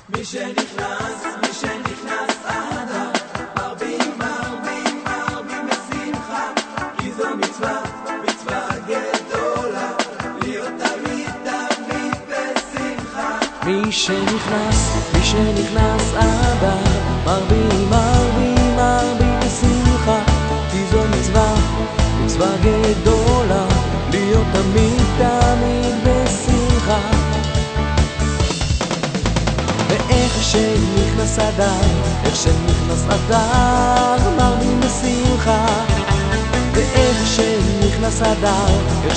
מי שנכנס אדר, מרבים בשמחה, כי זו מצווה גדולה, להיות תמיד בשמחה. מי שנכנס אדר, מרבים בשמחה, כי זו מצווה גדולה, להיות תמיד בשמחה. ואיך שנכנס אדר, מרבים בשמחה. ואיך שנכנס אדר,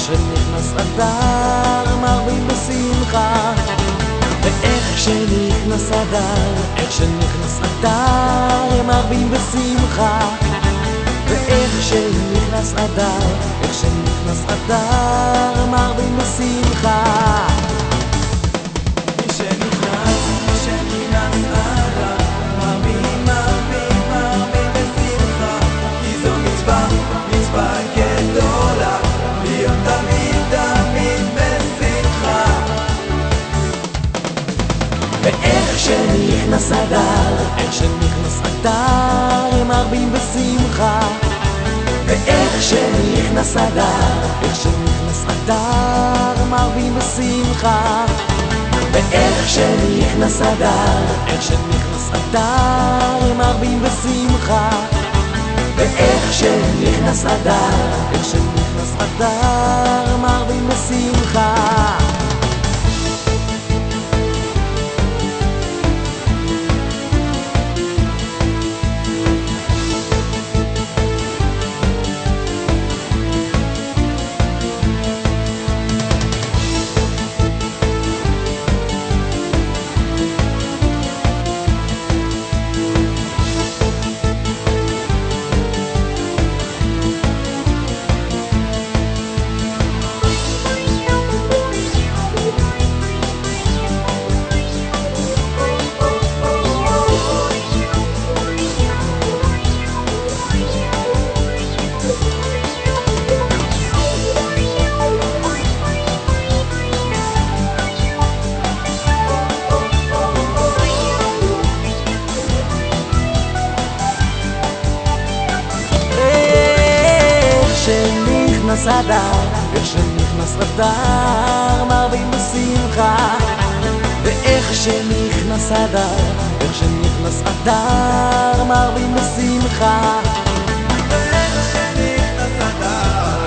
מרבים בשמחה. ואיך שנכנס אדר, מרבים בשמחה. ואיך שנכנס אדר, מרבים בשמחה. מי שנכנס אדר, מרבים בשמחה, כי זו מצווה גדולה, להיות תמיד בשמחה. ואיך שנכנס אדר, מרבים בשמחה. ואיך שנכנס אדר, מרבים בשמחה. ואיך שנכנס אדר, מרבים בשמחה. ואיך שנכנס אדר, מרבים בשמחה. שנכנס אדר, מרבים בשמחה. ואיך שנכנס אדר, מרבים בשמחה. ואיך שנכנס אדר,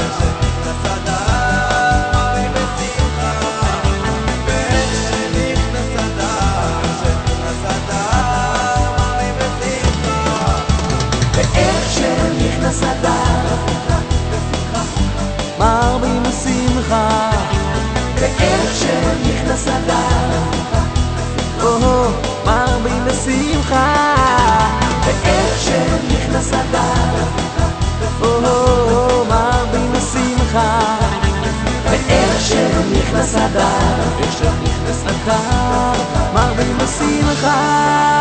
מרבים בשמחה. ואיך שנכנס אדר, מרבים בשמחה. ואיך שנכנס אדר, מרבים בשמחה. ואיך שנכנס אדר, מרבים בשמחה. ואיך שנכנס אדר, מרבים בשמחה. ואיך שנכנס אדר, מרבים בשמחה.